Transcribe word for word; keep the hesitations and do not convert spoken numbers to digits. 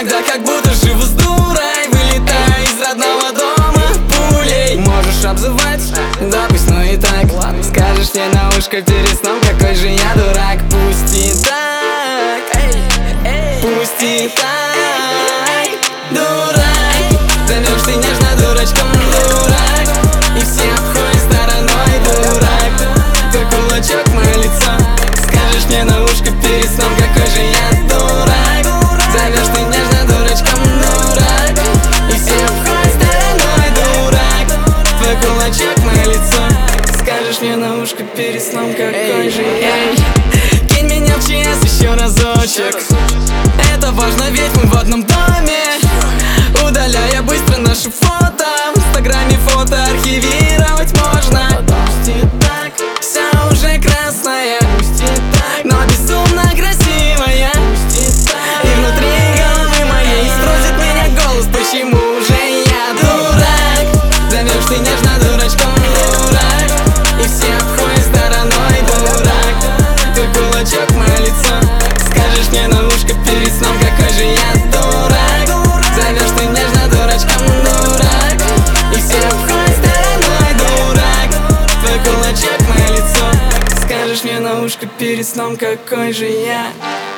иногда как будто живу с дурой, вылетая из родного дома пулей. Можешь обзывать, да пусть, ну и так. Скажешь мне на ушко перед сном, какой же я дурак. Пусть и так, пусть и так, дурак. Зовешь ты нежно дурачком, дурак, и все обходят стороной, дурак. Твой кулачок в мое лицо, скажешь мне на ушко перед сном, какой же я дурак. Зовешь ты нежно дурачком, дурак, и все обходят стороной, дурак. Твой кулачок в мое лицо, скажешь мне на ушко перед сном, какой же я. Кинь меня в ЧС еще разочек, это важно, ведь мы в одном доме. Удаляя быстро наши фото, в инстаграме фото архивировать можно. Пусть и так, вся уже красная, пусть и так, но безумно красивая. Пусть и так, и внутри головы моей спросит меня голос, почему же я дурак. Зовешь ты нежно дурачком, дурак, и все обходят стороной, дурак. Твой кулачок в мое лицо, скажешь мне на ушко перед сном, какой же я дурак. Зовешь ты нежно дурачком, дурак, и все обходят стороной, дурак. Твой кулачок в мое лицо, скажешь мне на ушко перед сном, какой же я.